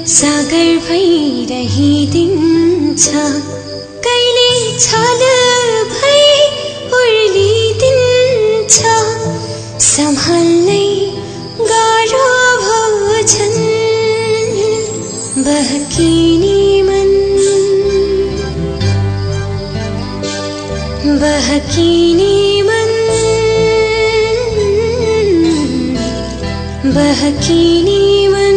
सागर भइरहिदिन्छ कहिले छल भई उर्लिदिन्छ सम्हाल्नै गाह्रो भोजन बहकिने मन बहकिने मन बहकिने मन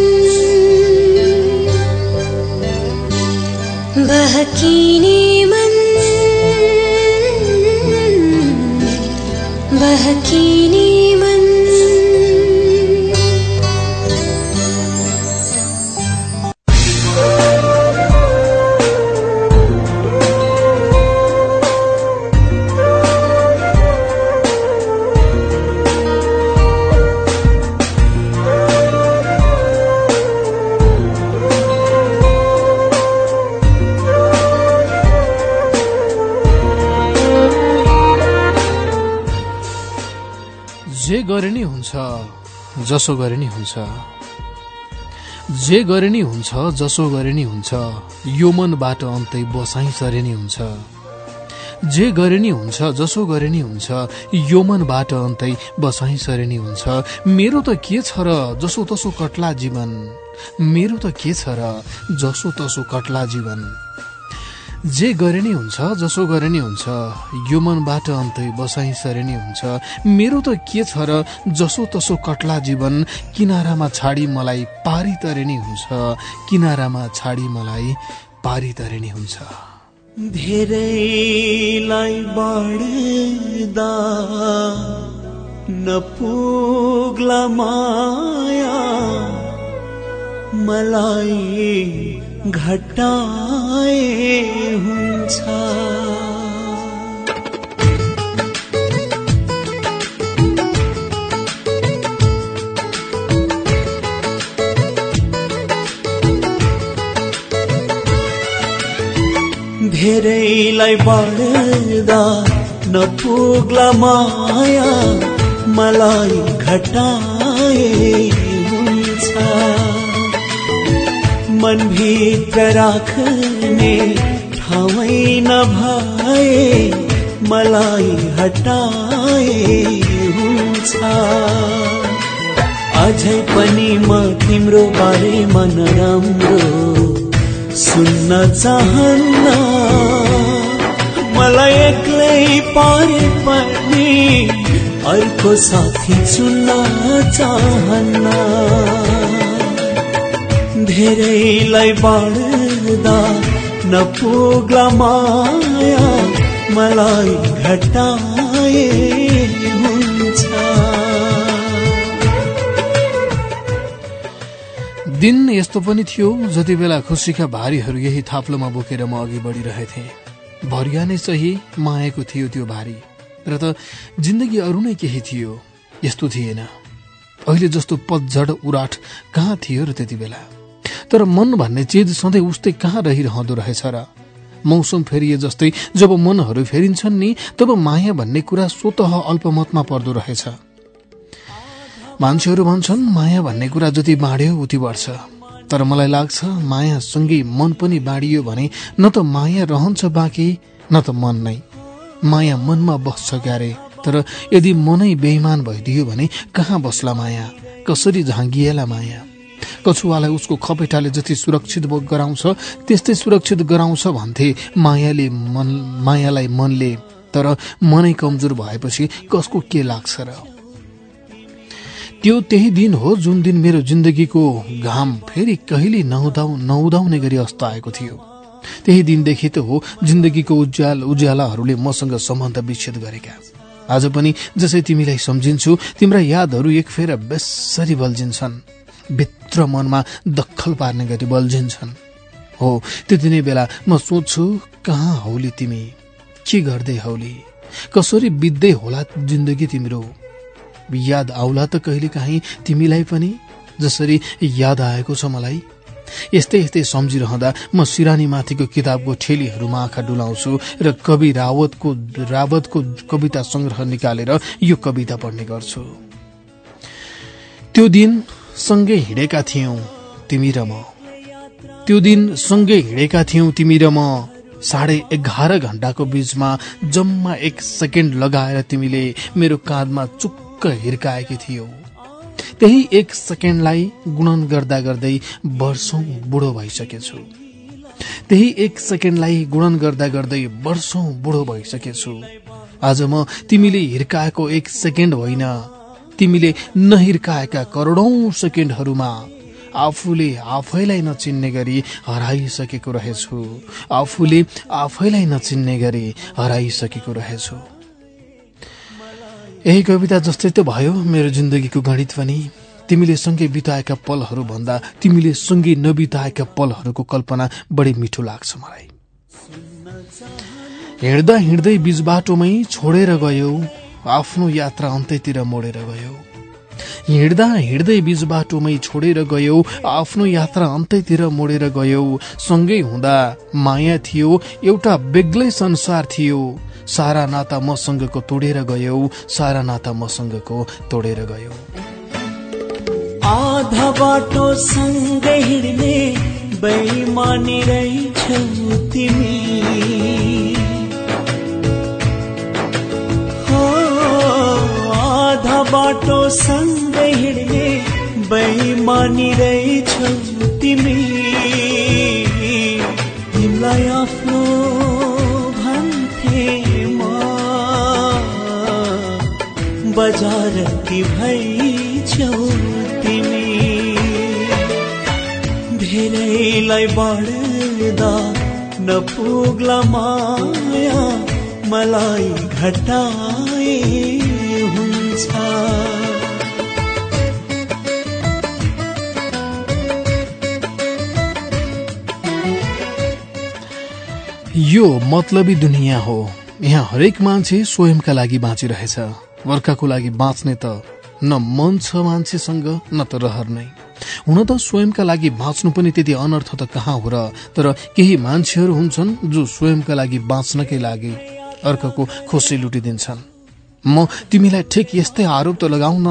बहकिने मन बहकिने मन जे गरे नि हुन्छ जसो गरे नि हुन्छ जे गरे नि हुन्छ जसो गरे नि हुन्छ यो मनबाट अन्तै बसाइ सरे नि हुन्छ जे गरे नि हुन्छ जसो गरे नि हुन्छ यो मनबाट अन्तै बसाइ सरे नि हुन्छ मेरो त के छ र जसो तसो कट्ला जीवन मेरो त के छ र जसो तसो कट्ला जीवन जे गरे नि हुन्छ जसो गरे नि हुन्छ यो मनबाट अन्तै बसाइ सरे नि हुन्छ मेरो त के छ र जसो तसो कट्ला जीवन किनारामा छाडी मलाई पारी तरे नि हुन्छ किनारामा छाडी मलाई पारी तरे नि हुन्छ धेरैलाई बढ्दा नपुग्ला माया मलाई घटाए हुन्छ धेरैलाई बढ्दा नपुग्ला माया मलाई घटाए हुन्छ मनभित्र राख्ने ठाउँै नभए मलाई हटाए हुन्छ अझै पनि म तिम्रो बारेमा नराम्रो सुन्न चाहन्न मलाई एक्लै पारे पनि अर्को साथी चुन्न चाहन्न धेरैलाई बढ्दा नपुग्ला माया मलाई घटाए हुन्छ दिन यस्तो पनि थियो जति बेला खुसीका भारीहरू यही थाप्लोमा बोकेर म अघि बढिरहेथे भरिया नै सही मायाको थियो त्यो भारी र त जिन्दगी अरू नै केही थियो यस्तो थिएन अहिले जस्तो पतझड उराट कहाँ थियो र त्यति बेला तर मन भन्ने चीज सधैँ उस्तै कहाँ रहिरहँदो रहेछ र मौसम फेरिए जस्तै जब मनहरू फेरिन्छन् नि तब माया भन्ने कुरा स्वतः अल्पमतमा पर्दो रहेछ मान्छेहरू भन्छन् माया भन्ने कुरा जति बाँड्यो उति बढ्छ तर मलाई लाग्छ माया सँगै मन पनि बाँडियो भने न त माया रहन्छ बाँकी न त मन नै माया मनमा बस्छ क्यारे तर यदि मनै बेइमान भइदियो भने कहाँ बस्ला माया कसरी झाँगिएला माया कछुवालाई उसको खपेटाले जति सुरक्षित गराउँछ त्यस्तै सुरक्षित गराउँछ भन्थे मायालाई मनले तर मनै कमजोर भएपछि कसको के लाग्छ र त्यो त्यही दिन हो जुन दिन मेरो जिन्दगीको घाम फेरि कहिले नउदाउने गरी अस्ताएको थियो त्यही दिनदेखि त हो जिन्दगीको उज्यालाहरूले मसँग सम्बन्ध विच्छेद गरेका आज पनि जसै तिमीलाई सम्झिन्छु तिम्रा यादहरू एक फेर बेसरी बल्झिन्छन् भित्र मनमा दखल पार्ने गरी बल्झिन्छन् हो त्यति नै बेला म सोच्छु कहाँ हौली तिमी के गर्दै हौली कसरी बित्दै होला जिन्दगी तिम्रो याद आउला त कहिले काहीँ तिमीलाई पनि जसरी याद आएको छ मलाई यस्तै यस्तै सम्झिरहँदा म सिरानी माथिको किताबको ठेलीहरूमा आँखा डुलाउँछु र कवि रावतको कविता संग्रह निकालेर यो कविता पढ्ने गर्छु त्यो दिन सँगै हिँडेका थियौं तिमी र म त्यो दिन सँगै हिँडेका थियौं तिमी र म 11:30 घण्टाको बीचमा जम्मा 1 सेकेन्ड लगाएर तिमीले मेरो काँधमा चुक्क हिर्काएकी थियौ। त्यही 1 सेकेन्डलाई गुणन गर्दा गर्दै वर्षौं बुढो भइसकेछु। त्यही 1 सेकेन्डलाई गुणन गर्दा गर्दै वर्षौं बुढो भइसकेछु। आज म तिमीले हिर्काएको 1 सेकेन्ड होइन, तिमीले नहिर्काएका करोडौं सेकेन्डहरूमा आफूले आफैलाई नचिन्ने गरी हराइसकेको रहेछु। आफूले आफैलाई नचिन्ने गरी हराइसकेको रहेछु। यही कविता जस्तै त भयो मेरो जिन्दगीको गणित पनि। तिमीले सँगै बिताएका पलहरू भन्दा तिमीले सँगै नबिताएका पलहरूको कल्पना बढी मिठो लाग्छ मलाई। हिँड्दा हिँड्दै बीच बाटोमै छोडेर गयौ, आफ्नो यात्रा अन्त्यतिर मोडेर गयौ। हिँड्दा हिँड्दै बीच बाटोमै छोडेर गयौ, आफ्नो यात्रा अन्त्यतिर मोडेर गयौ। सँगै हुँदा माया थियो, एउटा बेग्लै संसार थियो। सारा नाता मसँगको तोडेर गयौ, सारा नाता मसँगको तोडेर गयौ। आधा बाटो सँगै हिँड्ने बेइमानी रहेछौ तिमी। आधा बाटो सँगै हिँड्ने बेइमानी रहेछौ तिमी। तिमीलाई आफ्नो भन्थे म बजार कि भइछौ तिमी। धेरैलाई बढ्दा नपुग्ला माया, मलाई घटाए हुन्छ। यो मतलबी दुनिया हो। यहाँ हरेक मान्छे स्वयंका लागि बाँचिरहेछ। अर्काको लागि बाँच्ने त न मन छ मान्छेसँग न त रहर नै। हुन त स्वयंका लागि बाँच्नु पनि त्यति अनर्थ त कहाँ हो र। तर केही मान्छेहरू हुन्छन् जो स्वयंका लागि बाँच्नकै लागि अर्काको खुसी लुटिदिन्छन्। म तिमीलाई ठिक यस्तै आरोप त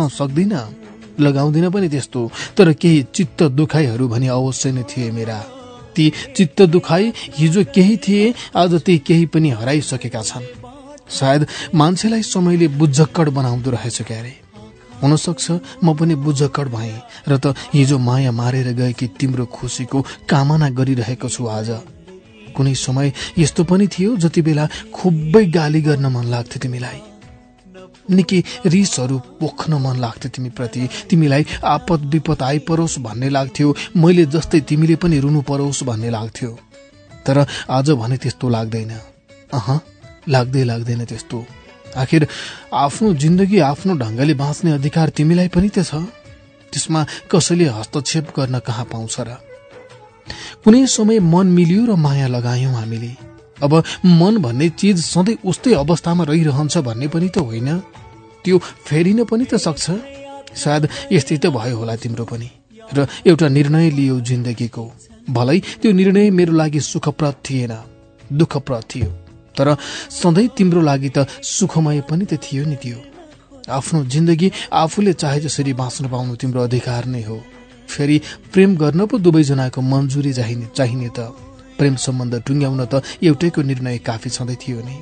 लगाउँदिन पनि त्यस्तो। तर केही चित्त दुखाइहरू भने अवश्य नै थिए मेरा। ती चित्त दुखाइ हिजो केही थिए, आज ती केही पनि हराइसकेका छन्। सायद मान्छेलाई समयले बुझक्कड बनाउँदो रहेछ क्यारे। हुनसक्छ म पनि बुझक्कड भएँ र त हिजो माया मारेर गएकी तिम्रो खुसीको कामना गरिरहेको छु आज। कुनै समय यस्तो पनि थियो जति बेला खुबै गाली गर्न मन लाग्थ्यो तिमीलाई, निकै रिसहरू पोख्न मन लाग्थ्यो तिमीप्रति। तिमीलाई आपद विपद आइपरोस् भन्ने लाग्थ्यो, मैले जस्तै तिमीले पनि रुनु परोस् भन्ने लाग्थ्यो। तर आज भने त्यस्तो लाग्दैन। लाग्दैन त्यस्तो। आखिर आफ्नो जिन्दगी आफ्नो ढंगले बाँच्ने अधिकार तिमीलाई पनि त छ। त्यसमा कसैले हस्तक्षेप गर्न कहाँ पाउँछ र। कुनै समय मन मिल्यो र माया लगायौं हामीले। अब मन भन्ने चीज सधैँ उस्तै अवस्थामा रहिरहन्छ भन्ने पनि त होइन, त्यो फेरिन पनि त सक्छ। सायद यस्तै त भयो होला तिम्रो पनि। र एउटा निर्णय लियो जिन्दगीको। भलै त्यो निर्णय मेरो लागि सुखप्रद थिएन, दुःखप्रद थियो, तर सधैँ तिम्रो लागि त सुखमय पनि त थियो नि। त्यो आफ्नो जिन्दगी आफूले चाहे जसरी बाँच्न पाउनु तिम्रो अधिकार नै हो। फेरि प्रेम गर्न पो दुवैजनाको मन्जुरी चाहिने त। प्रेम सम्बन्ध टुङ्ग्याउन त एउटैको निर्णय काफी छँदै थियो नि।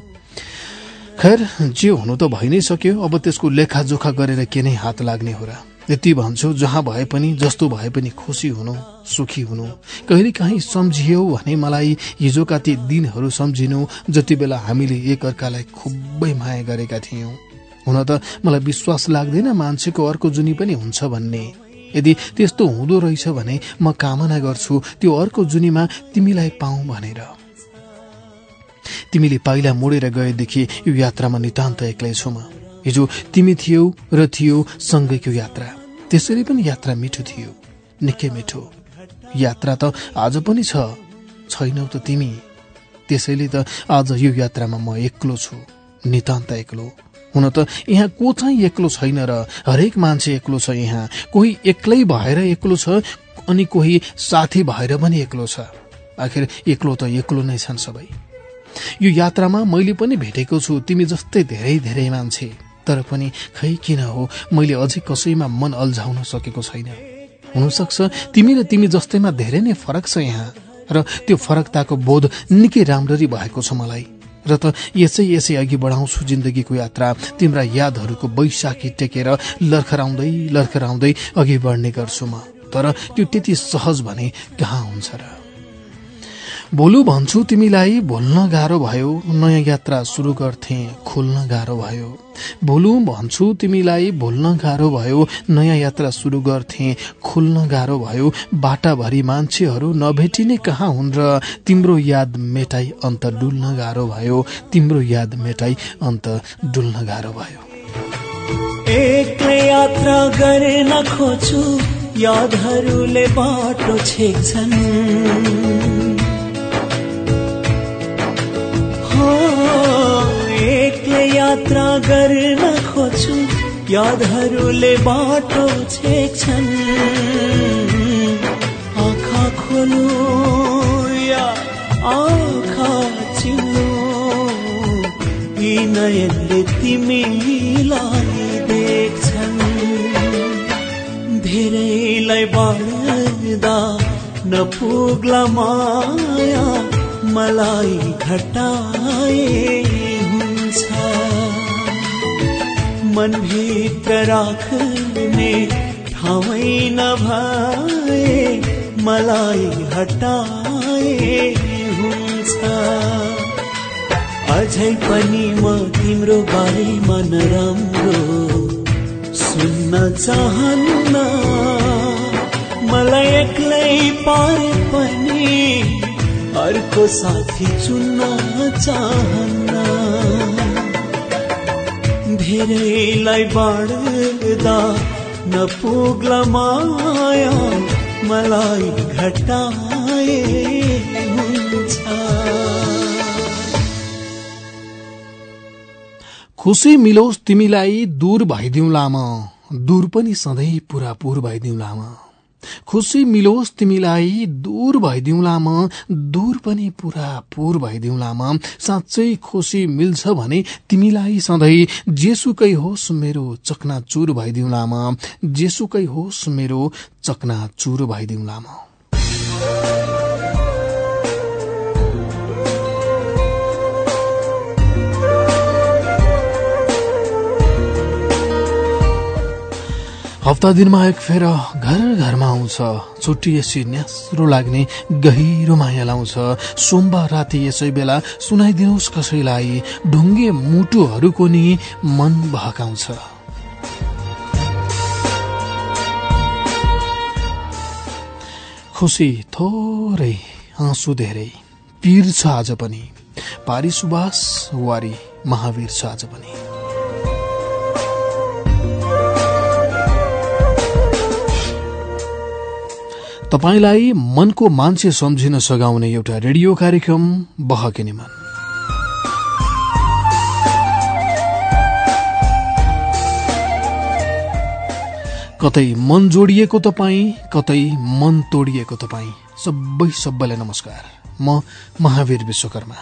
खैर, जे हुनु त भइ नै सक्यो। अब त्यसको लेखाजोखा गरेर के नै हात लाग्ने हो र। यति भन्छु, जहाँ भए पनि जस्तो भए पनि खुसी हुनु, सुखी हुनु। कहिलेकाहीँ सम्झियौ भने मलाई हिजोका ती दिनहरू सम्झिनु जति बेला हामीले एकअर्कालाई खुबै माया गरेका थियौं। हुन त मलाई विश्वास लाग्दैन मान्छेको अर्को जुनी पनि हुन्छ भन्ने। यदि त्यस्तो हुँदो रहेछ भने म कामना गर्छु त्यो अर्को जुनीमा तिमीलाई पाऊँ भनेर। तिमीले पाइला मोडेर गएदेखि यो यात्रामा नितान्त एक्लै छु म। हिजो तिमी थियौ र थियो सँगैको यात्रा। त्यसरी पनि यात्रा मिठो थियो, निकै मिठो। यात्रा त आज पनि छैनौ त तिमी। त्यसैले त आज यो यात्रामा म एक्लो छु, नितान्त एक्लो। हुन त यहाँ को चाहिँ एक्लो छैन र। हरेक मान्छे एक्लो छ यहाँ। कोही एक्लै भएर एक्लो छ अनि कोही साथी भएर पनि एक्लो छ। आखिर एक्लो त एक्लो नै छन् सबै। यो यात्रामा मैले पनि भेटेको छु तिमी जस्तै धेरै धेरै मान्छे। तर पनि खै किन हो मैले अझै कसैमा मन अल्झाउन सकेको छैन। हुनसक्छ तिमी र तिमी जस्तैमा धेरै नै फरक छ यहाँ, र त्यो फरकताको बोध निकै राम्ररी भएको छ मलाई। र त यसै अघि बढाउँछु जिन्दगीको यात्रा, तिम्रा यादहरूको बैशाखी टेकेर लर्खराउँदै अघि बढ्ने गर्छु म। तर त्यो त्यति सहज भने कहाँ हुन्छ र। भोलु भन्छु तिमीलाई भुल्न गाह्रो भयो, नयाँ यात्रा सुरु गर्थे खुल्न गाह्रो भयो। भोलु भन्छु तिमीलाई भुल्न गाह्रो भयो, नयाँ यात्रा सुरु गर्थे खुल्न गाह्रो भयो। बाटाभरि मान्छेहरू नभेटिने कहाँ हुन् र तिम्रो याद मेटाई अन्त डुल्न गाह्रो भयो, तिम्रो याद मेटाई अन्त डुल्न गाह्रो भयो। एक्लै यात्रा गर्न खोज्छु, यादहरूले बाटो छेक्छन्। एक्लै यात्रा गर्न खोज्छु, यादहरूले बाटो छेक्छन्। आँखा खोलो या आँखा चिम्लो, यी नयनले तिमीलाई देख्छन्। धेरैलाई बाँड्दा नपुग्ला माया, मलाई घटाए हुन्छ। मनभित्र राख्ने ठाउँै नभए, मलाई हटाए हुन्छ। अझै पनि म तिम्रो बारेमा नराम्रो सुन्न चाहन्न। मलाई एक्लै पाए पनि अर्को साथी चुन्न चाहन्न। धेरैलाई बाँड्दा नपुग्ला माया, मलाई घटाए हुन्छ। खुसी मिलोस् तिमीलाई दूर भइदिउँला म, दूर पनि सधैँ पुरापुर भइदिउँला म। खुसी मिलोस् तिमीलाई दूर भइदिउँला म, दूर पनि पुरापुर भइदिउँला म। साँच्चै खुसी मिल्छ भने तिमीलाई सधैँ, जेसुकै होस् मेरो चकनाचुर भइदिउँला म, जेसुकै होस् मेरो चकनाचुर भइदिउँला म। हप्ता दिनमा एक फेर घर घरमा आउँछ, छुट्टिएसी न्यास्रो लाग्ने गहिरो माया लाउँछ। सोमबार राति यसै बेला सुनाइदिनुहोस् कसैलाई, ढुङ्गे मुटुहरूको नि मन बहकाउँछ। खुसी थोरै आँसु धेरै, पीर छ आज पनि, पारी सुबास वारी महावीर छ आज पनि। तपाईलाई मनको मान्छे सम्झिन सघाउने एउटा रेडियो कार्यक्रम बहकिने मन। कतै मन जोडिएको तपाई, कतै मन तोडिएको तपाई, सबैलाई नमस्कार। म महावीर विश्वकर्मा।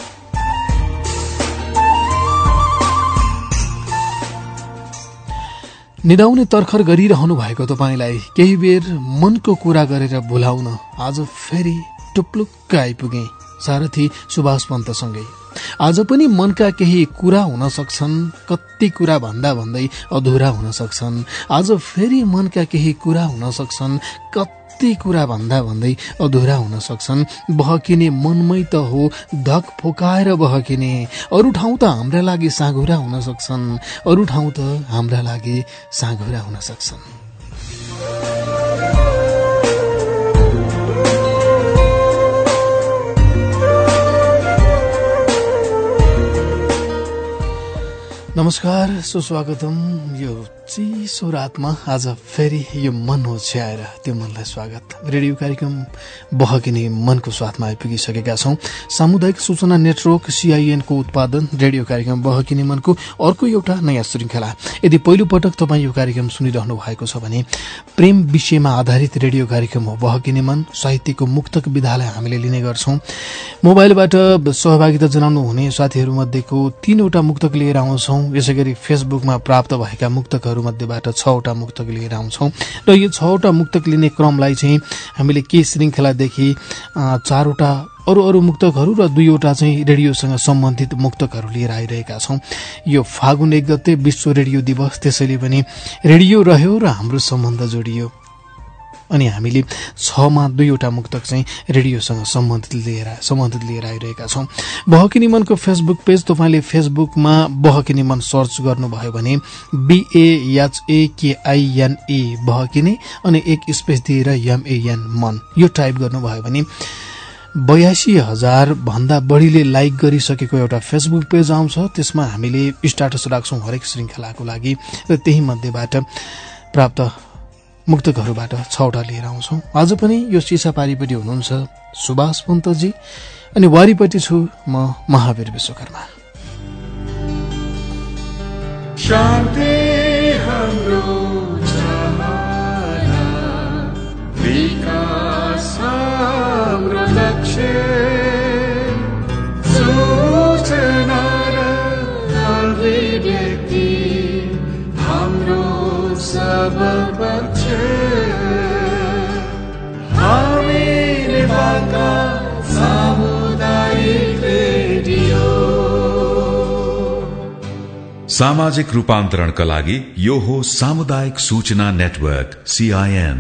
निदाउने तर्खर गरिरहनु भएको तपाईलाई केही बेर मनको कुरा गरेर भुलाउन आज फेरि टुप्लुक्क आइपुगे सारथी सुभाष पन्तसँगै। आज पनि मनका केही कुरा हुन सक्छन्, कति कुरा भन्दा भन्दै अधुरा हुन सक्छन्। आज फेरि मनका केही कुरा हुन सक्छन्, कति कुरा भन्दा भन्दै अधुरा हुन सक्छन्। बहकिने मनमै त हो धक फोकाएर बहकिने। अरू ठाउँ त हाम्रा लागि साँघुरा हुन सक्छन्, अरू ठाउँ त हाम्रा लागि साँघुरा हुन सक्छन्। नमस्कार, सुस्वागतम। यो चिसो रातमा आज फेरि यो मन होछ्याएर त्यो मनलाई स्वागत। रेडियो कार्यक्रम बहकिने मनको स्वादमा आइपुगिसकेका छौं। सामुदायिक सूचना नेटवर्क CIN को उत्पादन रेडियो कार्यक्रम बहकिने मनको अर्को एउटा नयाँ श्रृंखला। यदि पहिलो पटक तपाई यो कार्यक्रम सुनिरहनु भएको छ भने प्रेम विषयमा आधारित रेडियो कार्यक्रम हो बहकिने मन। साहित्यको मुक्तक विधालाई हामीले लिने गर्छौं। मोबाइलबाट सहभागिता जनाउनु हुने साथीहरू मध्येको 3 वटा मुक्तक लिएर आउँछौं। यसैगरी फेसबुकमा प्राप्त भएका मुक्तकहरू मुक्तकहरूमध्येबाट 6वटा मुक्तक लिएर आउँछौं र यो 6वटा मुक्तक लिने क्रमलाई चाहिँ हामीले के श्रृंखलादेखि 4वटा अरू मुक्तकहरू र 2वटा चाहिँ रेडियोसँग सम्बन्धित मुक्तकहरू लिएर आइरहेका छौं। यो फागुन 1 गते विश्व रेडियो दिवस, त्यसैले पनि रेडियो रह्यो र हाम्रो सम्बन्ध जोडियो अनि हामीले 6 मा 2वटा मुक्तक चाहिँ रेडियोसँग सम्बन्धित लिएर आइरहेका छौं। बहकिनी मनको फेसबुक पेज, तपाईले फेसबुकमा बहकिनी मन सर्च गर्नुभयो भने BAHAKINE बहकिनी अनि एक स्पेस दिएर MAN मन यो टाइप गर्नुभयो भने 82,000 भन्दा बढीले लाइक गरिसकेको एउटा फेसबुक पेज आउँछ। त्यसमा हामीले स्ट्याटस राख्छौं हरेक श्रृंखलाको लागि र त्यही मध्येबाट प्राप्त मुक्तकहरूबाट 6वटा लिएर आउँछौं। आज पनि यो चिसापारीपट्टि हुनुहुन्छ सुभाष पन्तजी अनि वारीपट्टि छु म महावीर विश्वकर्मा। शान्ति हाम्रो चाहना, विकास हाम्रो लक्ष्य, सूचना र अभिव्यक्ति हाम्रो सबल पक्ष। हामी नेपालका सामुदायिक रेडियो। सामाजिक रूपान्तरणका लागि यो हो सामुदायिक सूचना नेटवर्क CIN।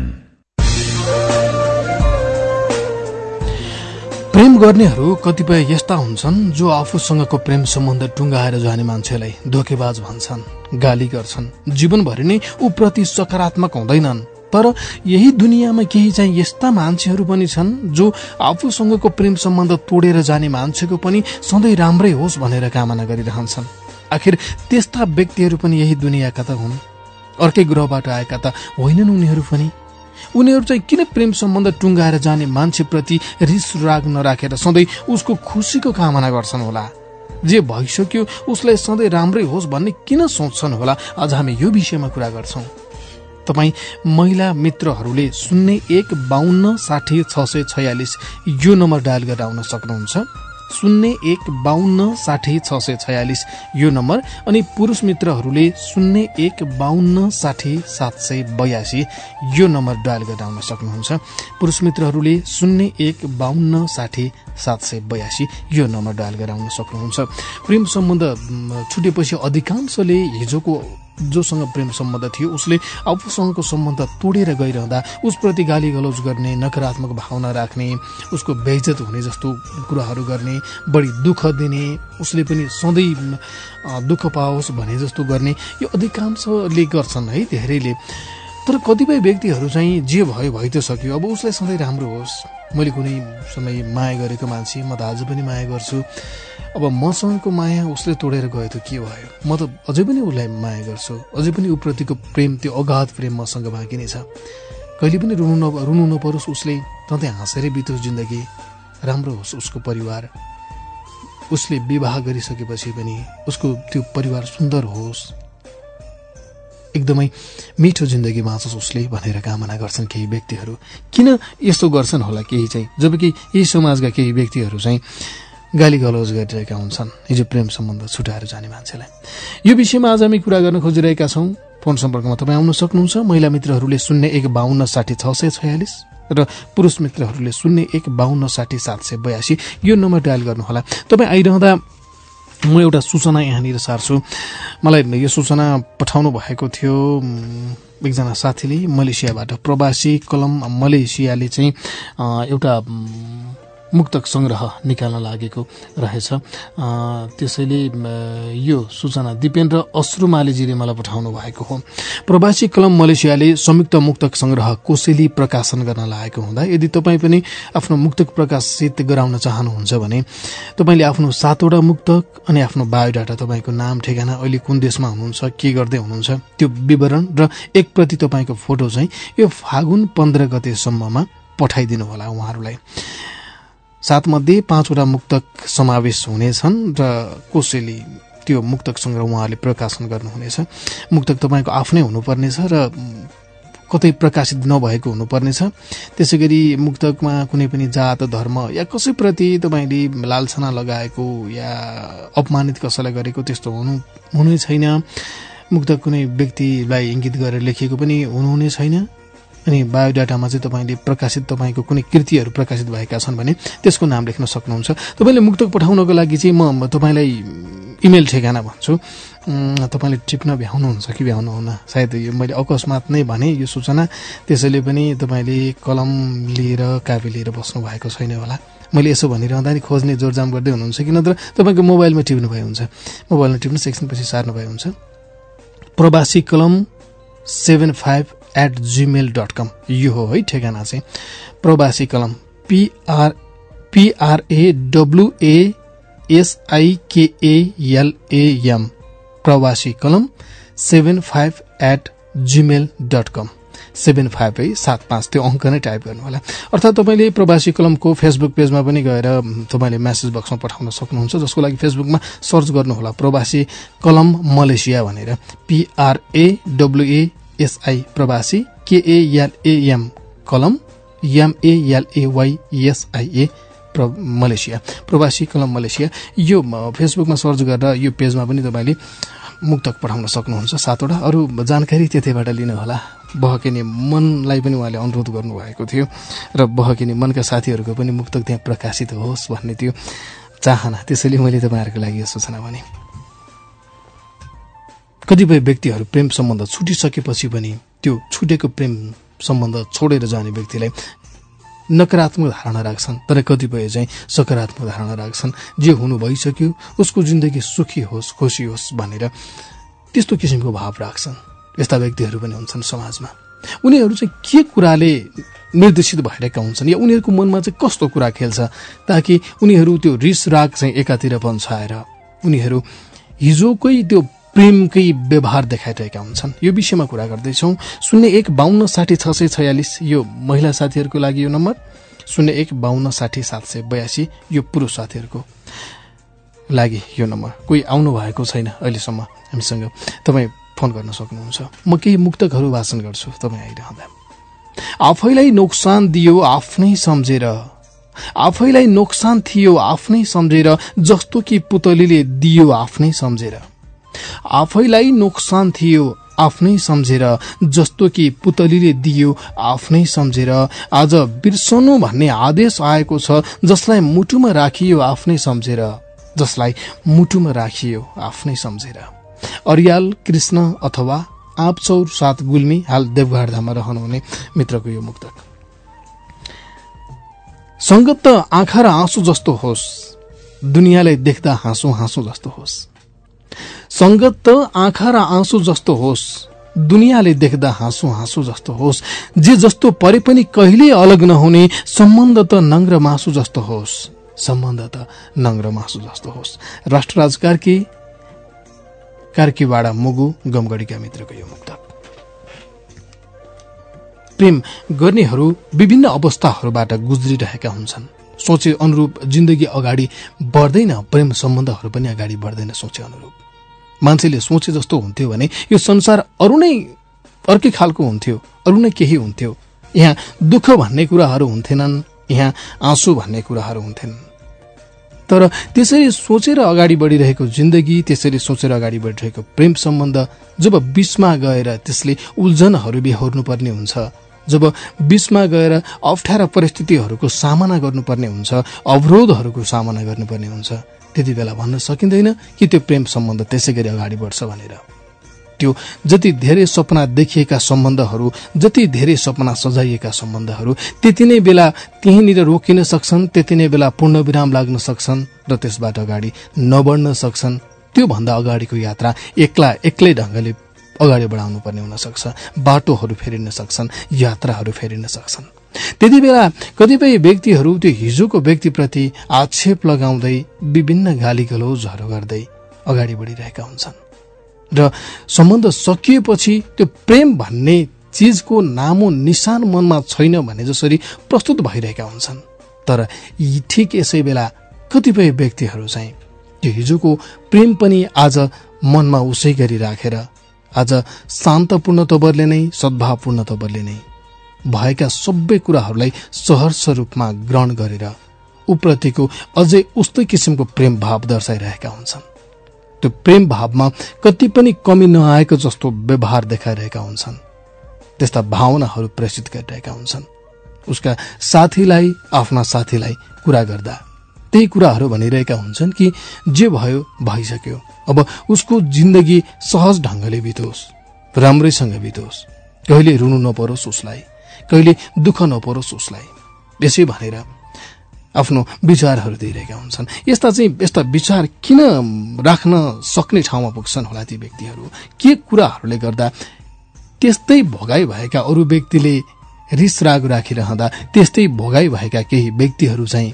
प्रेम गर्नेहरू कतिपय यस्ता हुन्छन् जो आफूसँगको प्रेम सम्बन्ध टुङ्गाएर जाने मान्छेलाई धोकेबाज भन्छन्, गाली गर्छन्, जीवनभरि नै उप्रति सकारात्मक हुँदैनन्। तर यही दुनियाँमा केही चाहिँ यस्ता मान्छेहरू पनि छन् जो आफूसँगको प्रेम सम्बन्ध तोडेर जाने मान्छेको पनि सधैँ राम्रै होस् भनेर कामना गरिरहन्छन्। आखिर त्यस्ता व्यक्तिहरू पनि यही दुनियाँका त हुन्, अर्कै ग्रहबाट आएका त होइनन् उनीहरू पनि। उनीहरू चाहिँ किन प्रेम सम्बन्ध टुङ्गाएर जाने मान्छेप्रति रिस राग नराखेर सधैँ उसको खुसीको कामना गर्छन् होला? जे भइसक्यो उसलाई सधैँ राम्रै होस् भन्ने किन सोच्छन् होला? आज हामी यो विषयमा कुरा गर्छौं। तपाई महिला मित्रहरूले 0152600646 यो नम्बर डायल गरेर आउन सक्नुहुन्छ। 0152600646 यो नम्बर अनि पुरुष मित्रहरूले 015260782 यो नम्बर डायल गरेर आउन सक्नुहुन्छ। पुरुष मित्रहरूले 015260782 यो नम्बर डायल गरेर आउन सक्नुहुन्छ। प्रेम सम्बन्ध छुटेपछि अधिकांशले हिजोको जोसँग प्रेम सम्बन्ध थियो उसले आफूसँगको सम्बन्ध तोडेर गइरहँदा उसप्रति गाली गलौज गर्ने, नकारात्मक भावना राख्ने, उसको बेइज्जत हुने जस्तो कुराहरू गर्ने, बढी दुःख दिने, उसले पनि सधैँ दुःख पाओस् भने जस्तो गर्ने, यो अधिकांशले गर्छन् है, धेरैले। तर कतिपय व्यक्तिहरू चाहिँ जे भयो भइ त सक्यो, अब उसलाई सधैँ राम्रो होस्। मैले कुनै समय माया गरेको मान्छे, म त आज पनि माया गर्छु, अब मसँगको माया उसले तोडेर गयो त के भयो? म त अझै पनि उसलाई माया गर्छु, अझै पनि उप्रतिको प्रेम, त्यो अगाध प्रेम मसँग बाँकी नै छ। कहिले पनि रुनु नपरोस् उसले, तँदै हाँसेरै बितोस् जिन्दगी, राम्रो होस् उसको परिवार, उसले विवाह गरिसकेपछि पनि उसको त्यो परिवार सुन्दर होस्, एकदमै मिठो जिन्दगी बाँचोस् उसले भनेर कामना गर्छन् केही व्यक्तिहरू। किन यस्तो गर्छन् होला केही चाहिँ, जबकि यही समाजका केही व्यक्तिहरू चाहिँ गाली गलौज गरिरहेका हुन्छन् हिजो प्रेम सम्बन्ध छुटाएर जाने मान्छेलाई। यो विषयमा आज हामी कुरा गर्न खोजिरहेका छौं। फोन सम्पर्कमा तपाईँ आउन सक्नुहुन्छ। महिला मित्रहरूले 0152600646 र पुरुष मित्रहरूले 015260782 यो नम्बर डायल गर्नुहोला। तपाईँ आइरहँदा म एउटा सूचना यहाँनिर सार्छु। मलाई यो सूचना पठाउनु भएको थियो एकजना साथीले मलेसियाबाट। प्रवासी कलम मलेसियाले चाहिँ एउटा मुक्तक संग्रह निकाल्न लागेको रहेछ। त्यसैले यो सूचना दिपेन्द्र अश्रुमालीजीले मलाई पठाउनु भएको हो। प्रवासी कलम मलेसियाले संयुक्त मुक्तक संग्रह कोसेली प्रकाशन गर्न लागेको हुँदा यदि तपाईँ पनि आफ्नो मुक्तक प्रकाशित गराउन चाहनुहुन्छ भने तपाईँले आफ्नो 7वटा मुक्तक अनि आफ्नो बायोडाटा, तपाईँको नाम, ठेगाना, अहिले कुन देशमा हुनुहुन्छ, के गर्दै हुनुहुन्छ त्यो विवरण र एक प्रति तपाईँको फोटो चाहिँ यो फागुन 15 गतेसम्ममा पठाइदिनु होला उहाँहरूलाई। 7 मध्ये 5वटा मुक्तक समावेश हुनेछन् र कोसेली त्यो मुक्तक संग्रह उहाँले प्रकाशन गर्नुहुनेछ। मुक्तक तपाईँको आफ्नै हुनुपर्नेछ र कतै प्रकाशित नभएको हुनुपर्नेछ। त्यसैगरी मुक्तकमा कुनै पनि जात, धर्म या कसैप्रति तपाईँले लालछना लगाएको या अपमानित कसैलाई गरेको त्यस्तो हुनै छैन। मुक्तक कुनै व्यक्तिलाई इङ्गित गरेर लेखिएको पनि हुनुहुने छैन। अनि बायोडाटामा चाहिँ तपाईँले प्रकाशित तपाईँको कुनै कृतिहरू प्रकाशित भएका छन् भने त्यसको नाम लेख्न सक्नुहुन्छ। तपाईँले मुक्तक पठाउनको लागि चाहिँ म तपाईँलाई इमेल ठेगाना भन्छु। तपाईँले टिप्न भ्याउनुहुन्छ कि भ्याउनुहुन्न, सायद यो मैले अकस्मात नै भने यो सूचना, त्यसैले पनि तपाईँले कलम लिएर कापी लिएर बस्नु भएको छैन होला। मैले यसो भनिरहँदा नि खोज्ने जोरजाम गर्दै हुनुहुन्छ कि नत्र तपाईँको मोबाइलमा टिप्नु भए हुन्छ। मोबाइलमा टिप्नु सेक्सनपछि सार्नु भए हुन्छ। प्रवासी कलम 75@gmail.com यो हो है ठेगाना चाहिँ। प्रवासी कलम PRAWASIKALAM प्रवासी कलम 75@gmail.com 75 है 75 त्यो अङ्क नै टाइप गर्नु होला। अर्थात् तपाईँले प्रवासी कलमको फेसबुक पेजमा पनि गएर तपाईँले मेसेज बक्समा पठाउन सक्नुहुन्छ, जसको लागि फेसबुकमा सर्च गर्नुहोला प्रवासी कलम मलेसिया भनेर। PRAWASI प्रवासी KALAM कलम MALAYSIA मलेसिया प्रवासी कलम मलेसिया। यो फेसबुकमा सर्च गरेर यो पेजमा पनि तपाईँले मुक्तक पठाउन सक्नुहुन्छ। 7वटा अरू जानकारी त्यतैबाट लिनु होला। बहकिने मनलाई पनि उहाँले अनुरोध गर्नुभएको थियो र बहकिने मनका साथीहरूको पनि मुक्तक त्यहाँ प्रकाशित होस् भन्ने थियो चाहना। त्यसैले मैले तपाईँहरूको लागि यो सूचना भने। कतिपय व्यक्तिहरू प्रेम सम्बन्ध छुटिसकेपछि पनि त्यो छुटेको प्रेम सम्बन्ध छोडेर जाने व्यक्तिलाई नकारात्मक धारणा राख्छन्, तर कतिपय चाहिँ सकारात्मक धारणा राख्छन्। जे हुनु भइसक्यो उसको जिन्दगी सुखी होस् खुसी होस् भनेर त्यस्तो किसिमको भाव राख्छन्। यस्ता व्यक्तिहरू पनि हुन्छन् समाजमा। उनीहरू चाहिँ के कुराले निर्देशित भइरहेका हुन्छन् या उनीहरूको मनमा चाहिँ कस्तो कुरा खेल्छ ताकि उनीहरू त्यो रिस राग चाहिँ एकातिर पन्छाएर उनीहरू हिजोकै त्यो प्रेमकै व्यवहार देखाइरहेका हुन्छन्। यो विषयमा कुरा गर्दैछौँ। 0152606646 यो महिला साथीहरूको लागि यो नम्बर, 0152607782 यो पुरुष साथीहरूको लागि यो नम्बर। कोही आउनु भएको छैन अहिलेसम्म हामीसँग, तपाईँ फोन गर्न सक्नुहुन्छ। म केही मुक्तकहरू वाचन गर्छु तपाईँ आइरहँदा। आफैलाई नोक्सान दियो आफ्नै सम्झेर, आफैलाई नोक्सान थियो आफ्नै सम्झेर, जस्तो कि पुतलीले दियो आफ्नै सम्झेर। आफैलाई नोक्सान थियो आफ्नै सम्झेर, जस्तो कि पुतलीले दियो आफ्नै सम्झेर। आज बिर्सनु भन्ने आदेश आएको छ, जसलाई मुटुमा राखियो आफ्नै सम्झेर, जसलाई मुटुमा राखियो आफ्नै सम्झेर। अरियाल कृष्ण अथवा आँपचौर 7 गुल्मी, हाल देवघाटधाममा रहनुहुने मित्रको यो मुक्तक। संगत त आँखा र आँसु जस्तो होस्, दुनियाँलाई देख्दा हाँसो हाँसो जस्तो होस्। संगत त आँखा र आँसु जस्तो होस्, दुनियाँले देख्दा हाँसो हाँसो जस्तो होस्। जे जस्तो परे पनि कहिले अलग नहुने, सम्बन्ध त नङ र मासु जस्तो होस्, सम्बन्ध त नङ र मासु जस्तो होस्। राष्ट्रराज कार्कीवाडा मुगु गमगढीका मित्रको यो मुक्तक। प्रेम गर्नेहरू विभिन्न अवस्थाहरूबाट गुज्रिरहेका हुन्छन्। सोचे अनुरूप जिन्दगी अगाडि बढ्दैन, प्रेम सम्बन्धहरू पनि अगाडि बढ्दैन सोचे अनुरूप। मान्छेले सोचे जस्तो हुन्थ्यो भने यो संसार अरू नै अर्कै खालको हुन्थ्यो, अरू नै केही हुन्थ्यो। यहाँ दुःख भन्ने कुराहरू हुन्थेनन्, यहाँ आँसु भन्ने कुराहरू हुन्थेनन्। तर त्यसरी सोचेर अगाडि बढिरहेको जिन्दगी, त्यसरी सोचेर अगाडि बढिरहेको प्रेम सम्बन्ध जब बीचमा गएर त्यसले उल्झनहरू बेहोर्नु पर्ने हुन्छ, जब बीचमा गएर अप्ठ्यारा परिस्थितिहरूको सामना गर्नुपर्ने हुन्छ, अवरोधहरूको सामना गर्नुपर्ने हुन्छ, त्यति बेला भन्न सकिँदैन कि त्यो प्रेम सम्बन्ध त्यसै गरी अगाडि बढ्छ भनेर। त्यो जति धेरै सपना देखिएका सम्बन्धहरू, जति धेरै सपना सजाइएका सम्बन्धहरू त्यति नै बेला त्यहीँनिर रोकिन सक्छन्, त्यति नै बेला पूर्णविराम लाग्न सक्छन् र त्यसबाट अगाडि नबढ्न सक्छन्। त्योभन्दा अगाडिको यात्रा एक्लै ढङ्गले अगाडि बढाउनु पर्ने हुन सक्छ। बाटोहरू फेरिन सक्छन्, यात्राहरू फेरिन सक्छन्। त्यति बेला कतिपय व्यक्तिहरू त्यो हिजोको व्यक्तिप्रति आक्षेप लगाउँदै विभिन्न गाली गलौजहरू गर्दै अगाडि बढिरहेका हुन्छन् र सम्बन्ध सकिएपछि त्यो प्रेम भन्ने चीजको नामो निशान मनमा छैन भने जसरी प्रस्तुत भइरहेका हुन्छन्। तर ठिक यसै बेला कतिपय व्यक्तिहरू चाहिँ त्यो हिजोको प्रेम पनि आज मनमा उसै गरी राखेर आज शान्तपूर्ण तवरले नै, सद्भावपूर्ण तवरले नै भएका सबै कुराहरूलाई सहर्ष रूपमा ग्रहण गरेर उप्रतिको अझै उस्तै किसिमको प्रेम भाव दर्शाइरहेका हुन्छन् र त्यो प्रेम भावमा कति पनि कमी नआएको जस्तो व्यवहार देखाइरहेका हुन्छन्, त्यस्ता भावनाहरू प्रेषित गरिरहेका हुन्छन्। उसका साथीलाई, आफ्ना साथीलाई कुरा गर्दा त्यही कुराहरू भनिरहेका हुन्छन् कि जे भयो भइसक्यो, अब उसको जिन्दगी सहज ढंगले बितोस्, राम्रैसँग बितोस्, कहिले रुनु नपरोस् उसलाई, कहिले दुःख नपरोस् उसलाई, यसै भनेर आफ्नो विचारहरू दिइरहेका हुन्छन्। यस्ता विचार किन राख्न सक्ने ठाउँमा पुग्छन् होला ती व्यक्तिहरू? के कुराहरूले गर्दा त्यस्तै भोगाई भएका अरू व्यक्तिले रिस राग राखिरहँदा त्यस्तै भोगाई भएका केही व्यक्तिहरू चाहिँ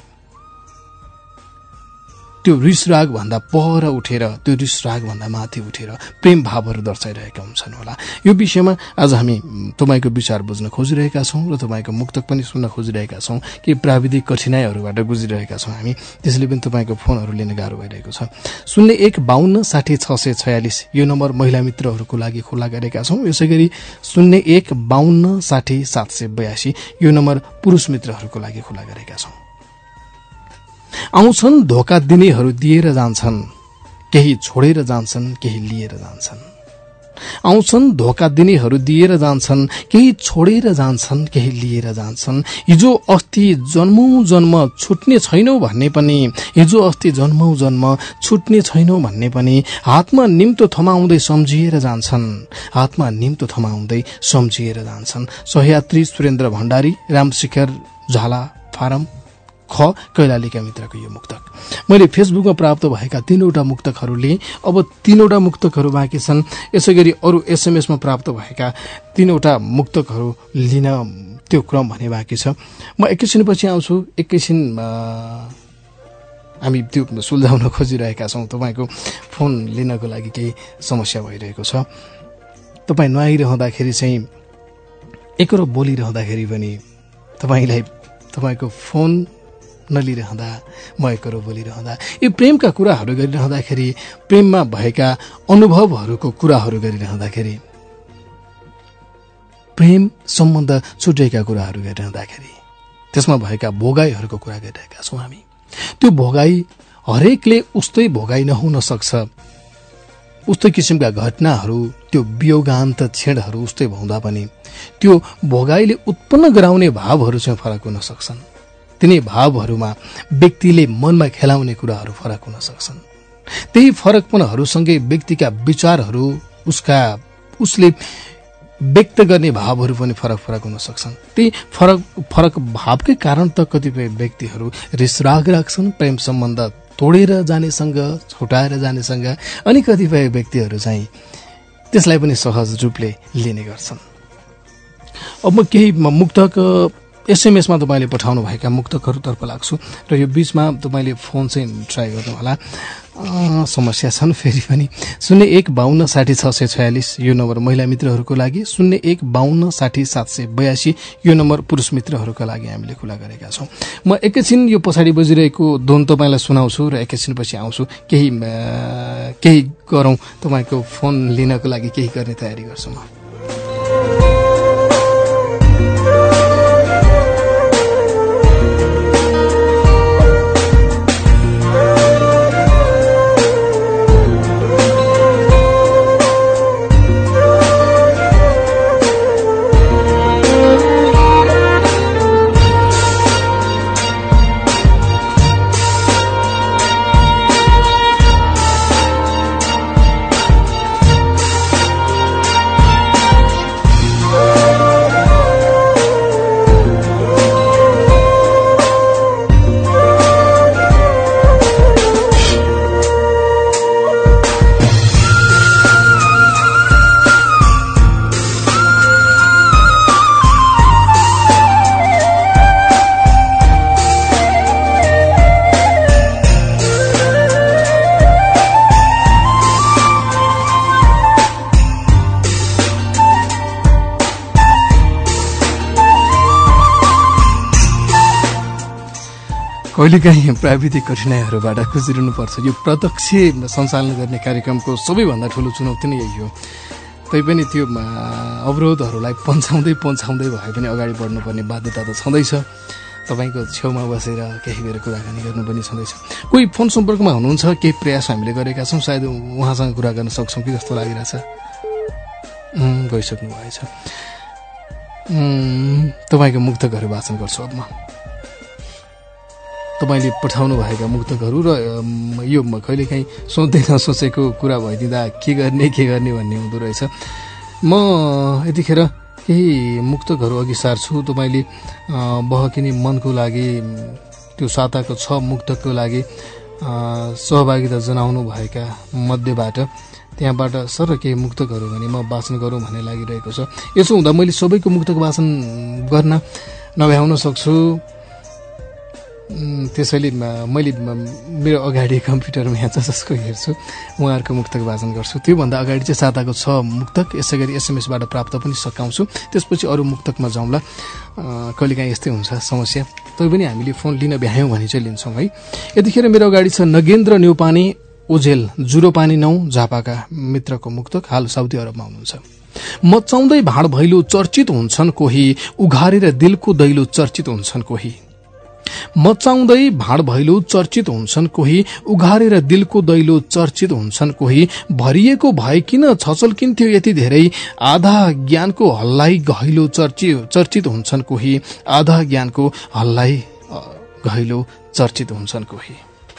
त्यो रिस राग भन्दा पर उठेर, त्यो रिस राग भन्दा माथि उठेर प्रेम भावहरू दर्शाइरहेका हुन्छन् होला? यो विषयमा आज हामी तपाईको विचार बुझ्न खोजिरहेका छौं र तपाईको मुक्तक पनि सुन्न खोजिरहेका छौं कि प्राविधिक कठिनाइहरूबाट गुजिरहेका छौं हामी, त्यसैले पनि तपाईको फोनहरू लिन गाह्रो भइरहेको छ। 01 52 60 646 यो नम्बर महिला मित्रहरूको लागि खुला गरेका छौं। यसैगरी 01 52 60 782 यो नम्बर पुरुष मित्रहरूको लागि खुला गरेका छौं। आउँछन् धोका दिनेहरू दिएर जान्छन्, केही छोडेर जान्छन्, केही लिएर जान्छन्। आउँछन् धोका दिनेहरू दिएर जान्छन्, केही छोडेर जान्छन्, केही लिएर जान्छन्। हिजो अस्ति जन्मौं जन्म छुट्ने छैनौ भन्ने पनि, हिजो अस्ति जन्मौं जन्म छुट्ने छैनौ भन्ने पनि हातमा निम्तो थमाउँदै सम्झिएर जान्छन्, हातमा निम्तो थमाउँदै सम्झिएर जान्छन्। सहयात्री सुरेन्द्र भण्डारी, रामशिखर झाला फारम ख कैलालीका मित्रको यो मुक्तक मैले फेसबुकमा प्राप्त भएका 3वटा मुक्तकहरूले अब 3वटा मुक्तकहरू बाँकी छन्। यसैगरी अरू एसएमएसमा प्राप्त भएका 3वटा मुक्तकहरू लिन त्यो क्रम भने बाँकी छ। म एकैछिनपछि आउँछु। एकैछिन हामी त्यो सुल्झाउन खोजिरहेका छौं। तपाईको फोन लिनको लागि केही समस्या भइरहेको छ। तपाई नआइरहँदाखेरि चाहिँ एकरो बोलिरहँदाखेरि पनि तपाईलाई तपाईको फोन नलिरहँदा, म एकरो बोलिरहँदा, यो प्रेमका कुराहरू गरिरहँदाखेरि, प्रेममा भएका अनुभवहरूको कुराहरू गरिरहँदाखेरि, प्रेम सम्बन्ध छुटेका कुराहरू गरिरहँदाखेरि त्यसमा भएका भोगाईहरूको कुरा गरिरहेका छौं हामी। त्यो भोगाई हरेकले उस्तै भोगाई नहुन सक्छ। उस्तै किसिमका घटनाहरू, त्यो वियोगान्त क्षणहरू उस्तै हुँदा पनि त्यो भोगाईले उत्पन्न गराउने भावहरू चाहिँ फरक हुन सक्छन्। तिनै भावहरूमा व्यक्तिले मनमा खेलाउने कुराहरू फरक हुन सक्छन्। त्यही फरकपनहरूसँगै व्यक्तिका विचारहरू, उसले व्यक्त गर्ने भावहरू पनि फरक फरक हुन सक्छन्। त्यही फरक भावकै कारण त कतिपय व्यक्तिहरू रिसराग राख्छन् प्रेम सम्बन्ध तोडेर जानेसँग, छुटाएर जानेसँग, अनि कतिपय व्यक्तिहरू चाहिँ त्यसलाई पनि सहज रूपले लिने गर्छन्। अब म केही मुक्तक एसएमएसमा तपाईले पठाउनु भएका मुक्तकहरुतर्फ लाग्छु र यो बीचमा तपाईले फोन चाहिँ ट्राई गर्नु होला। समस्या छन् फेरि पनि। 01 52 60 646 यो नम्बर महिला मित्रहरूको लागि, 01 52 60 782 यो नम्बर पुरुष मित्रहरूका लागि हामीले खुला गरेका छौं। म एकैछिन यो पछाडि बजिरहेको धुन तपाईलाई सुनाउँछु र एकैछिनपछि आउँछु। केही गरौं, तपाईको फोन लिनको लागि केही गर्ने तयारी गर्छु म। कहिलेकाहीँ प्राविधिक कठिनाइहरूबाट गुज्रिनुपर्छ। यो प्रत्यक्ष सञ्चालन गर्ने कार्यक्रमको सबैभन्दा ठूलो चुनौती नै यही हो। तैपनि त्यो अवरोधहरूलाई पन्छाउँदै भए पनि अगाडि बढ्नुपर्ने बाध्यता त छँदैछ। तपाईँको छेउमा बसेर केही बेर कुराकानी गर्नु पनि छँदैछ। कोही फोन सम्पर्कमा हुनुहुन्छ, केही प्रयास हामीले गरेका छौँ, सायद उहाँसँग कुरा गर्न सक्छौँ कि जस्तो लागिरहेछ। गइसक्नु भएछ। तपाईँको मुक्तकहरू वाचन गर्छु अब म। तपाईँले पठाउनु भएका मुक्तकहरू र यो कहिलेकाहीँ सोच्दै नसोचेको कुरा भइदिँदा के गर्ने भन्ने हुँदो रहेछ। म यतिखेर केही मुक्तकहरू अघि सार्छु। तपाईँले बहकिने मनको लागि त्यो साताको 6 मुक्तकको लागि सहभागिता जनाउनु भएका मध्येबाट त्यहाँबाट सर केही मुक्तकहरू भने म वाचन गरौँ भन्ने लागिरहेको छ। यसो हुँदा मैले सबैको मुक्तक वाचन गर्न नभ्याउन सक्छु। त्यसैले मैले मेरो अगाडि कम्प्युटरमा यहाँ जसको हेर्छु उहाँहरूको मुक्तक वाचन गर्छु। त्योभन्दा अगाडि चाहिँ साताको 6 मुक्तक यसै गरी एसएमएसबाट प्राप्त पनि सकाउँछु। त्यसपछि अरू मुक्तकमा जाउँला। कहिलेकाहीँ यस्तै हुन्छ समस्या। तैपनि हामीले फोन लिन भ्यायौँ भने चाहिँ लिन्छौँ है। यतिखेर मेरो अगाडि छ नगेन्द्र न्यौपाने ओझेल, जुरोपानी 9 झापाका मित्रको मुक्तक। हाल साउदी अरबमा हुनुहुन्छ। मचाउँदै भाड भैलो चर्चित हुन्छन् कोही, उघारेर दिलको दैलो चर्चित हुन्छन् कोही। मचाउँदै भाड भैलो चर्चित हुन्छन् कोही, उघारेर दिलको दैलो चर्चित हुन्छन् कोही। भरिएको भए किन छचल्किन्थ्यो यति धेरै, आधा ज्ञानको हल्लाई गहिलो चर्चित हुन्छन् कोही। आधा ज्ञानको हल्लाई गहिलो चर्चित हुन्छन् कोही।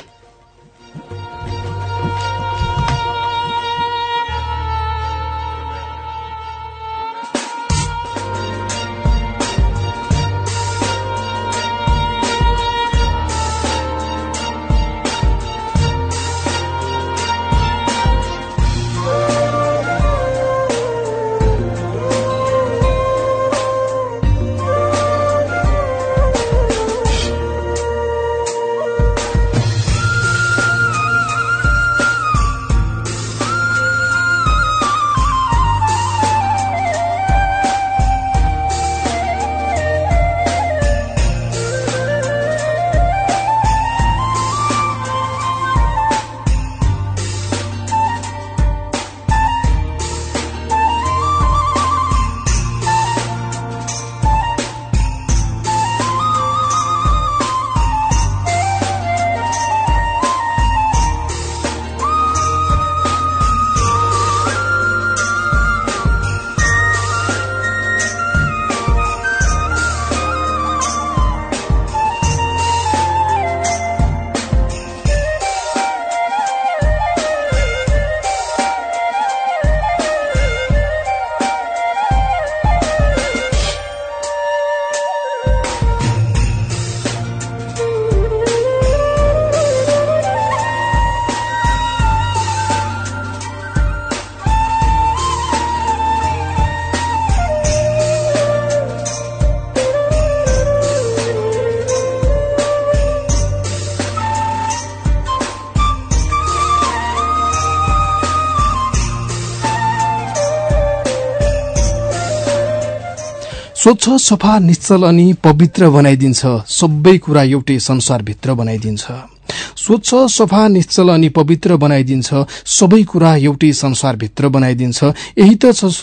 स्वच्छ सफा निश्चल अनि पवित्र बनाइदिन्छ, सबै कुरा एउटै संसारभित्र बनाइदिन्छ। स्वच्छ सफा निश्चल अनि पवित्र बनाइदिन्छ, सबै कुरा एउटै संसारभित्र बनाइदिन्छ। यही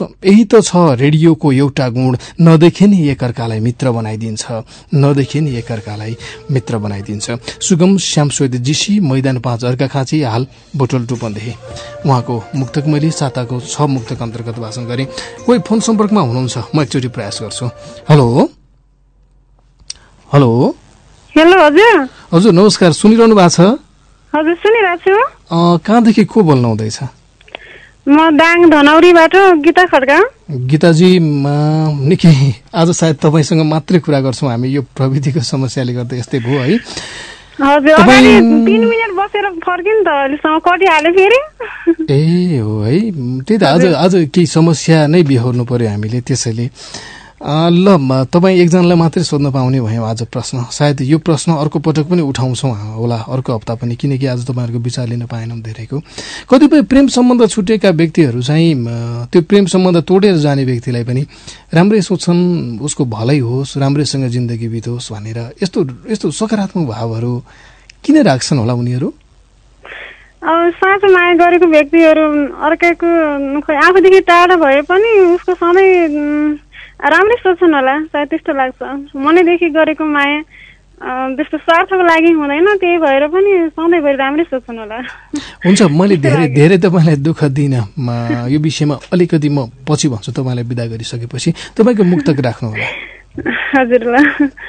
त छ रेडियोको एउटा गुण, नदेखिने एकअर्कालाई मित्र बनाइदिन्छ, नदेखिने एकअर्कालाई मित्र बनाइदिन्छ। सुगम श्यामस्वेद जीसी, मैदान 5 अर्घाखाँची, हाल बोटल टुपन्देही। उहाँको मुक्तक मैले साताको 6 मुक्तक अन्तर्गत वाचन गरेँ। कोही फोन सम्पर्कमा हुनुहुन्छ, म एकचोटि प्रयास गर्छु। हेलो हेलो हेलो हजुर। हजुर नमस्कार, सुनिरहनु भएको छ? हजुर सुनिरहेको छु। कहाँदेखि को बोल्नु हुँदैछ? म दाङ धनौरीबाट गीता खड्का। गीताजी, निकै आज सायद तपाईसँग मात्रै कुरा गर्छौँ हामी, यो प्रविधिको समस्याले गर्दा यस्तै भयो है। हजुर अगाडि 3 मिनेट बसेर फर्किन त अहिलेसम्म कटिहाल्यो फेरि। ए हो है, त्यही त आज केही समस्या नै बिहोर्नु पर्यो हामीले, त्यसैले ल तपाईँ एकजनालाई मात्रै सोध्न पाउने भयौँ आज प्रश्न। सायद यो प्रश्न अर्को पटक पनि उठाउँछौँ होला, अर्को हप्ता पनि, किनकि आज तपाईँहरूको विचार लिन पाएनौँ धेरैको। कतिपय प्रेम सम्बन्ध छुटेका व्यक्तिहरू चाहिँ त्यो प्रेम सम्बन्ध तोडेर जाने व्यक्तिलाई पनि राम्रै सोच्छन्, उसको भलै होस्, राम्रैसँग जिन्दगी बितोस् भनेर। यस्तो सकारात्मक भावहरू किन राख्छन् होला उनीहरू? साँचो माया गरेको व्यक्तिहरू अर्काको आफूदेखि टाढा भए पनि उसको सधैँ राम्रै सोच्छन् होला, सायद त्यस्तो लाग्छ। मनैदेखि गरेको माया त्यस्तो स्वार्थको लागि हुँदैन, त्यही भएर पनि सधैँभरि राम्रै सोच्नु होला। हुन्छ, मैले धेरै तपाईँलाई दुःख दिइनँ। यो विषयमा अलिकति म पछि भन्छु, तपाईँलाई बिदा गरिसकेपछि तपाईँको मुक्तक राख्नु होला। हजुर ल।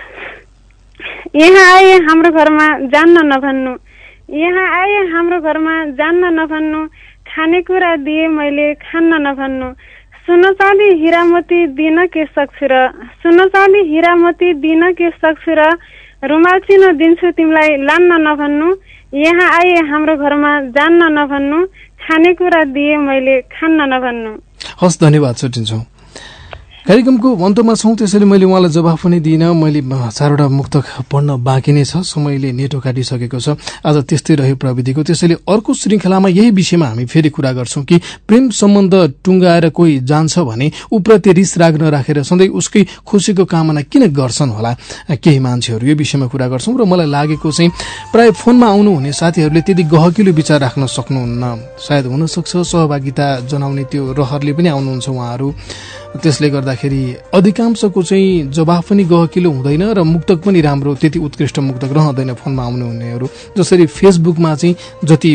यहाँ आए हाम्रो घरमा जान्न नभन्नु, यहाँ आए हाम्रो घरमा जान्न नभन्नु, खानेकुरा दिए मैले खान्न नभन्नु, सुन चाँदी हिरामती दिन के सक्छु र, सुन चाँदी हिरामती दिन के सक्छु र, रुमाल चिनो दिन्छु तिमीलाई लान्न नभन्नु, यहाँ आए हाम्रो घरमा जान्न नभन्नु, खानेकुरा दिए मैले खान्न नभन्नु। हस्, धन्यवाद, छुट्टिन्छौँ। कार्यक्रमको अन्तमा छौँ, त्यसैले मैले उहाँलाई जवाफ पनि दिइनँ। मैले 4वटा मुक्तक पढ्न बाँकी नै छ, समयले नेटो काटिसकेको छ। आज त्यस्तै रह्यो प्रविधिको। त्यसैले अर्को श्रृङ्खलामा यही विषयमा हामी फेरि कुरा गर्छौं कि प्रेम सम्बन्ध टुङ्गाएर कोही जान्छ भने उप्रति रिस राग नराखेर सधैँ उसकै खुसीको कामना किन गर्छन् होला केही मान्छेहरू। यो विषयमा कुरा गर्छौं र मलाई लागेको चाहिँ प्राय फोनमा आउनुहुने साथीहरूले त्यति गहकिलो विचार राख्न सक्नुहुन्न। सायद हुन सक्छ सहभागिता जनाउने त्यो रहरले पनि आउनुहुन्छ उहाँहरू। त्यसले गर्दाखेरि अधिकांशको चाहिँ जवाफ पनि गहकिलो हुँदैन र मुक्तक पनि राम्रो त्यति उत्कृष्ट मुक्तक रहँदैन फोनमा आउनुहुनेहरू। जसरी फेसबुकमा चाहिँ जति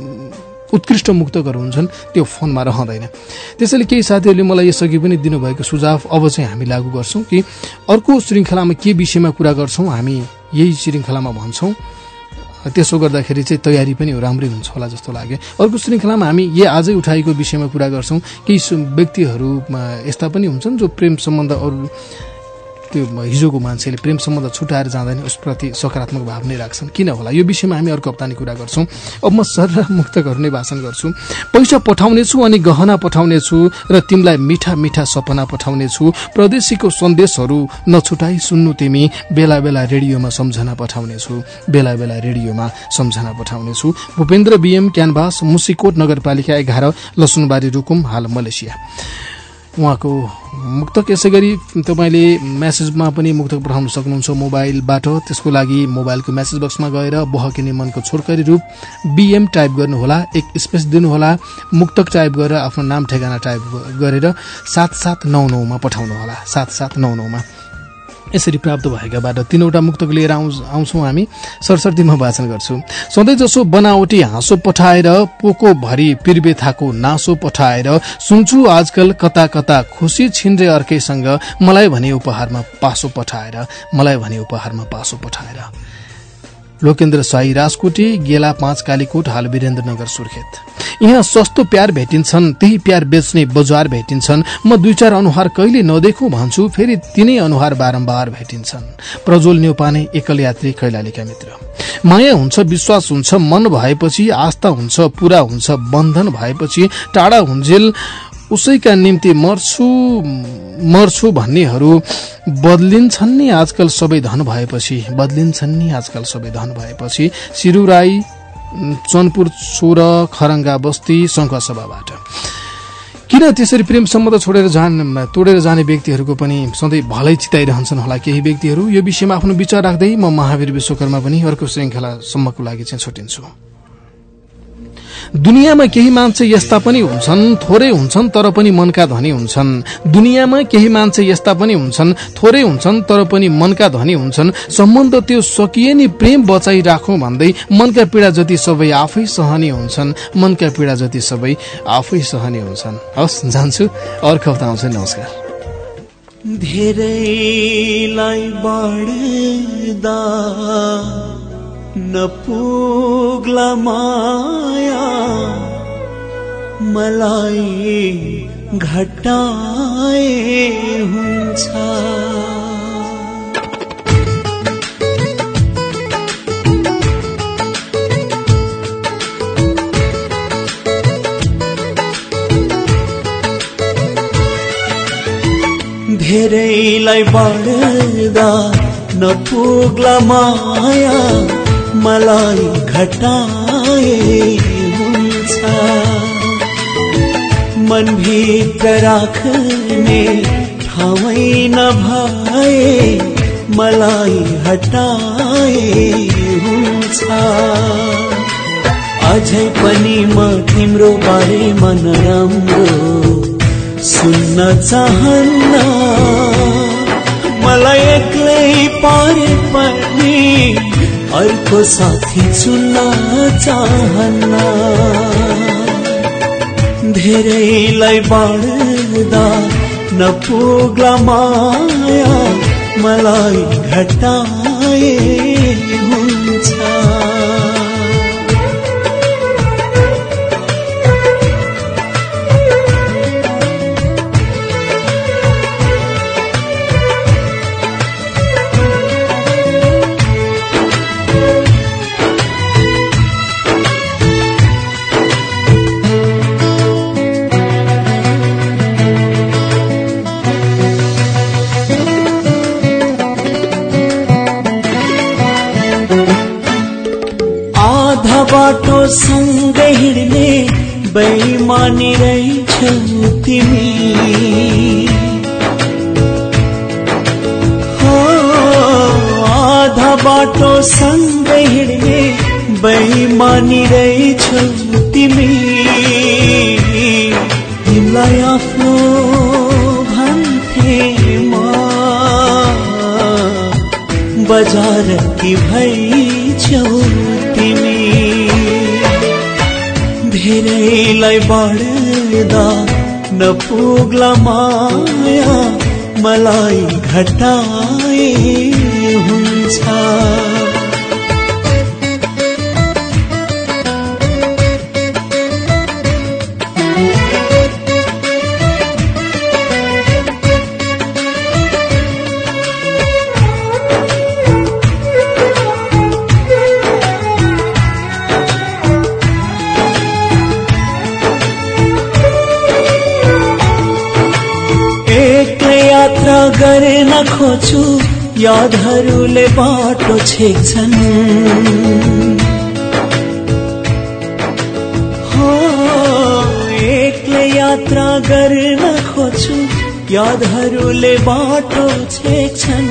उत्कृष्ट मुक्तकहरू हुन्छन् त्यो फोनमा रहँदैन। त्यसैले केही साथीहरूले मलाई यसअघि पनि दिनुभएको सुझाव अब चाहिँ हामी लागू गर्छौं कि अर्को श्रृङ्खलामा के विषयमा कुरा गर्छौं हामी यही श्रृङ्खलामा भन्छौं। त्यसो गर्दाखेरि चाहिँ तयारी पनि राम्रै हुन्छ होला जस्तो लाग्यो। अर्को श्रृङ्खलामा हामी आजै उठाएको विषयमा कुरा गर्छौं। केही व्यक्तिहरू यस्ता पनि हुन्छन् जो प्रेम सम्बन्ध अरू त्यो हिजोको मान्छेले प्रेम सम्बन्ध छुटाएर जाँदैन उसप्रति सकारात्मक भाव नै राख्छन्, किन होला? यो विषयमा हामी अर्को हप्ता नै कुरा गर्छौं। अब म सरल मुक्तकहरू नै भाषण गर्छु। पैसा पठाउनेछु अनि गहना पठाउनेछु र तिमीलाई मिठा मिठा सपना पठाउनेछु, परदेशीको सन्देशहरू नछुटाई सुन्नु तिमी, बेला बेला रेडियोमा सम्झना पठाउनेछु, बेला बेला रेडियोमा सम्झना पठाउनेछु। भूपेन्द्र बीएम, क्यानभास, मुसिकोट नगरपालिका 11, लसुनबारी, रुकुम, हाल मलेसिया। उहाँको मुक्तक यसै गरी तपाईँले मेसेजमा पनि मुक्तक पठाउन सक्नुहुन्छ मोबाइलबाट। त्यसको लागि मोबाइलको मेसेज बक्समा गएर बहकिने मनको छोटकरी रूप बीएम टाइप गर्नुहोला, एक स्पेस दिनुहोला, मुक्तक टाइप गरेर आफ्नो नाम ठेगाना टाइप गरेर 7799 मा पठाउनुहोला, 7799 मा। यसरी प्राप्त भएकाबाट 3वटा मुक्तक लिएर आउँछौं हामी। सरसर्ती म वाचन गर्छु। सधैँ जसो बनावटी हाँसो पठाएर, पोको भरि पिरबेथाको नासो पठाएर, सुन्छु आजकल कता कता खुसी छिन्रे अर्कैसँग, मलाई भने उपहारमा पासो पठाएर, मलाई भने उपहारमा पासो पठाएर। लोकेन्द्र साई, राजकोटी, गेला 5, कालीकोट, हाल वीरेन्द्रनगर, सुर्खेत। यहाँ सस्तो प्यार भेटिन्छन्, त्यही प्यार बेच्ने बजार भेटिन्छन्, म 2-4 अनुहार कहिले नदेखौं भन्छु, फेरि तिनै अनुहार बारम्बार भेटिन्छन्। प्रज्वल न्यौपाने, एकल यात्री, कैलालीका मित्र। माया हुन्छ, विश्वास हुन्छ, मन भएपछि आस्था हुन्छ, पूरा हुन्छ, बन्धन भएपछि टाढा हुन्जेल उसैका निम्ति मर्छु भन्नेहरू बदलिन्छन् नि आजकल सबै धन भएपछि, बदलिन्छन् नि आजकल सबै धन भएपछि। सिरुराई, चनपुर 16, खरङ्गा बस्ती, शङ्खसभाबाट। किन त्यसरी प्रेम सम्बन्ध तोडेर जाने व्यक्तिहरूको पनि सधैँ भलै चिताइरहन्छन् होला केही व्यक्तिहरू? यो विषयमा आफ्नो विचार राख्दै म महावीर विश्वकर्मा पनि अर्को श्रृङ्खलासम्मको लागि चाहिँ छुटिन्छु। दुनियाँमा केही मान्छे यस्ता पनि हुन्छन्, थोरै हुन्छन् तर पनि मनका धनी हुन्छन्। दुनियाँमा केही मान्छे यस्ता पनि हुन्छन्, थोरै हुन्छन् तर पनि मनका धनी हुन्छन्। सम्बन्ध त्यो सकिए नि प्रेम बचाइ राखौं भन्दै, मनका पीडा जति सबै आफै सहने हुन्छन्, मनका पीडा जति सबै आफै सहने हुन्छन्। हस्, जान्छु, अर्को हप्ता आउँछ। नमस्कार। धेरैलाई बढ्दा नपुग्ला माया, मलाई घटाए हुन्छ। धेरैलाई बढ्दा नपुग्ला माया, मलाई घटाए हुन्छ। मनभित्र राख्ने ठाउँै नभए, मलाई हटाए हुन्छ। अझै पनि म तिम्रो बारेमा नराम्रो सुन्न चाहन्न, मलाई एक्लै पारे पनि अर्को साथी चुन्न चाहन्न धेरैलाई बाँड्दा नपुग्ला माया मलाई घटाए हुन्छ बाटो सँगै हिँड्ने बेइमानी रहेछौ तिमी हो आधा बाटो सँगै हिँड्ने बेइमानी रहेछौ तिमी तिमीलाई आफ्नो भन्थे म बजार कि भइछौ तिमी धेरैलाई बाँड्दा नपुग्ला माया मलाई घटाए हुन्छ यात्रा गर्न खोज्छु यादहरूले बाटो छेक्छन् हो एक्लै यात्रा गर्न खोज्छु यादहरूले बाटो छेक्छन्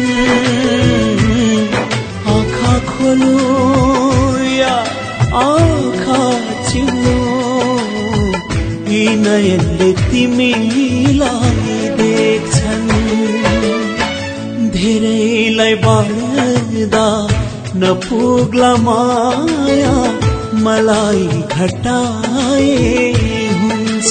आँखा खोलो या आँखा चिम्लो यी नयनले तिमीलाई देख्छन् धेरैलाई बाँड्दा नपुग्ला माया मलाई घटाए हुन्छ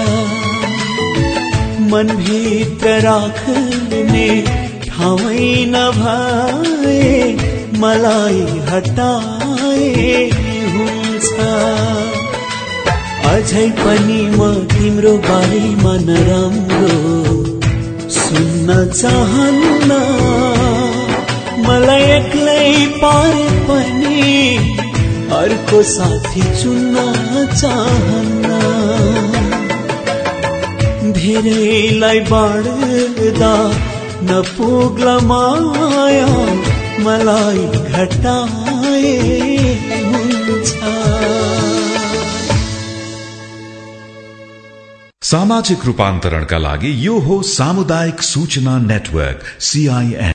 मनभित्र राख्ने ठाउँै नभए मलाई हटाए हुन्छ अझै पनि म तिम्रो बारेमा नराम्रो सुन्न चाहन्न मलाई एक्लै पारे पनि अर्को साथी चुन्न चाहन्न धेरैलाई बाँड्दा नपुग्ला माया मलाई घटाए हुन्छ सामाजिक रूपान्तरणका लागि यो हो सामुदायिक सूचना नेटवर्क CIN।